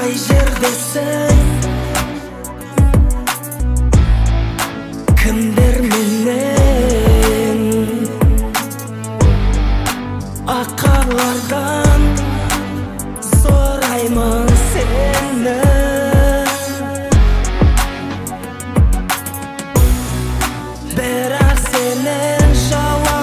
Қай жердесің, кімдерменен аққарлардан сұраймын сені. Бірақ сенен жауап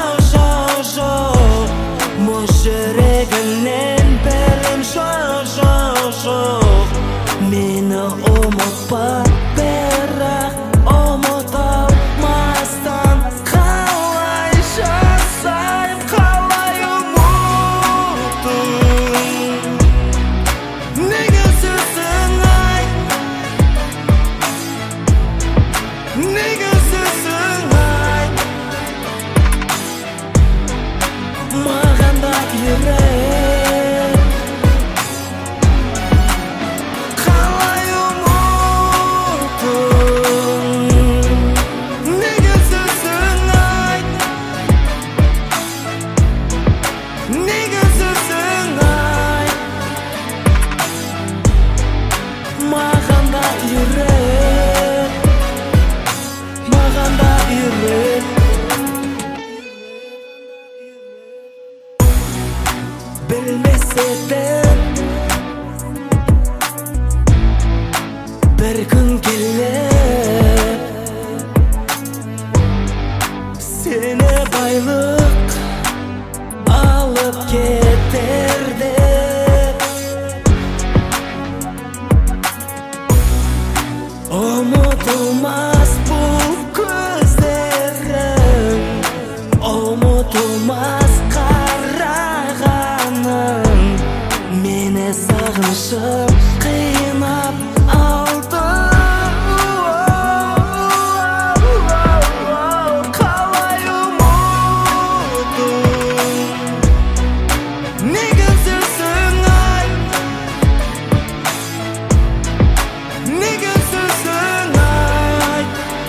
жоқ, мұз жүрегімнен білім жоқ. Мені ұмытпа, бірақ ұмыта алмастан қалай жасайым, қалай ұмытым. Неге сөзің ай, неге сөзің ай, маған да үйрет. Қалай ұмытым, неге сөзің ай, неге сөзің ай, маған да үйрет, маған да үйрет. Білмес едім, бір күн келіп сені байлық алып кетер деп. Ұмытылмас бұл көздерің, ұмытылмас қарағаның, мені сағынышым қинап алды. Қалай ұмытым, неге сөзің ай, неге сөзің ай,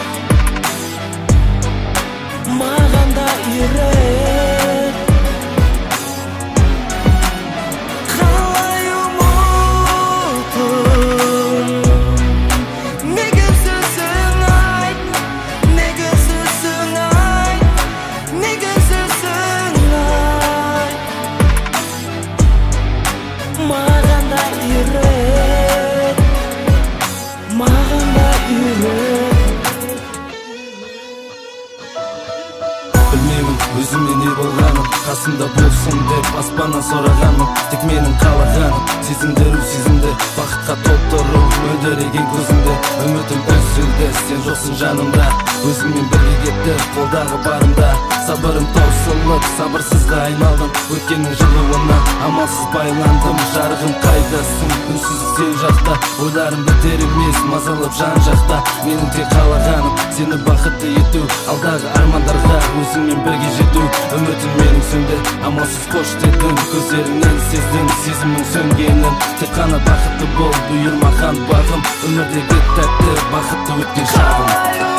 маған да үйрет. Қалай ұмытым, неге сөзің ай, неге сөзің ай, неге сөзің ай, маған да үйрет, маған да үйрет. Білмеймін өзіме не болғанын, қасымда болсын деп аспаннан сұрағанмын. Тек менің қалағаным сезімдерім сезімді, бақытқа толтыру мөлдіреген көзімде. Үмітім үзілді, сен жоқсың жанымда, өзіңмен бірге кетті қолдағы барымда. Сабырым таусылып, сабырсызға айналдым, өткеннің жылуына амалсыз байландым. Жарығым қайдасың, үнсіз сен жақта, ойларым бітер емес, мазалап жан жақта. Менің тек қалағаным сені бақытты ету, алдағы армандарға өзіңмен бірге жету. Үмітім менің сөнді, амалсыз қош дедің, көздеріңнен сездім сезімнің сөнгенін. Тек қана бақытты бол, бұйырмаған бағым, өмірдегі тәтті бақытты өткен шағым.